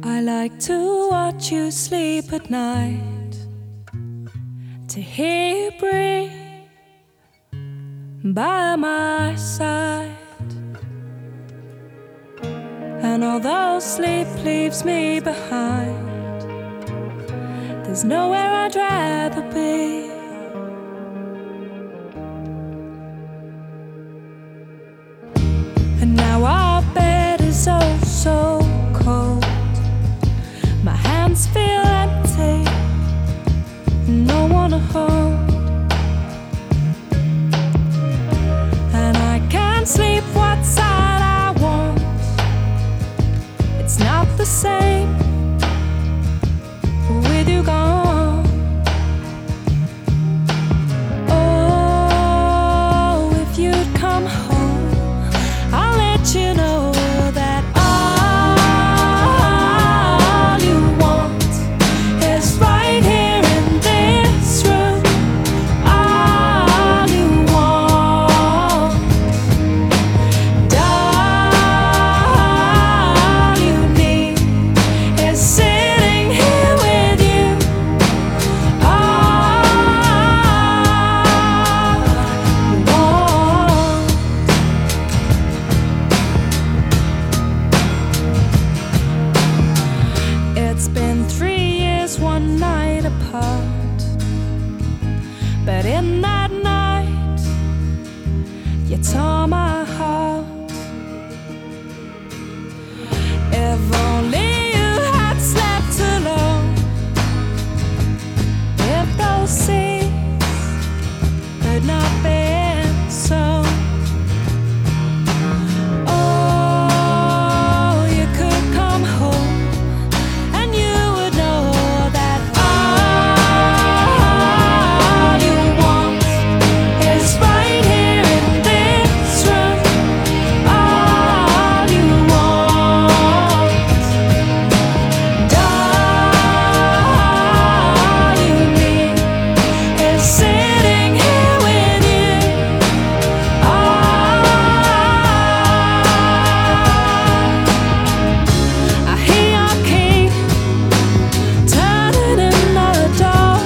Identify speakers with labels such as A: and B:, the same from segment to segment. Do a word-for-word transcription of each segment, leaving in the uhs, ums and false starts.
A: I like to watch you sleep at night, to hear you breathe by my side. And although sleep leaves me behind, there's nowhere I'd rather be. And now our bed is oh so cold. My hands feel empty, no one to hold. And I can't sleep what side I want. It's not the same with you gone. Oh, if you'd come home, I'll let you know that all you want is right here in this room. All you want, all you need is sitting here with you. All you want. It's been three years, one night apart, but in that night you tore my heart. If only you had slept alone, if those seas had not been sown. Oh, you could come home and you would know that all you want is right here in this room. All you want, all you need is sitting here with you. I hear your key turning in the door.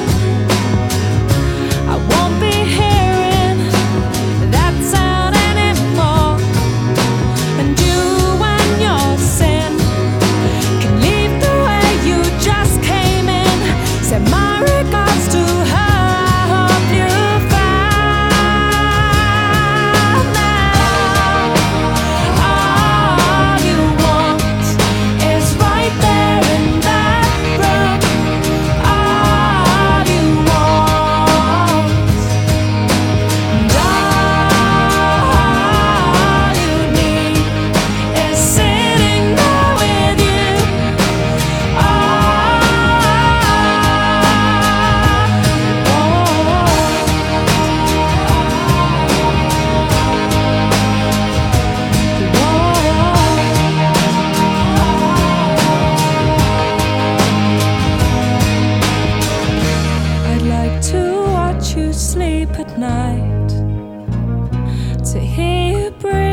A: I won't be hearing that sound anymore. And you and your sin can leave the way you just came in. Send my regards to her. I hope you found that all you want is right there in that room. All you want, all you need is sitting there with you. All I'd like to watch you sleep at night, to hear you breathe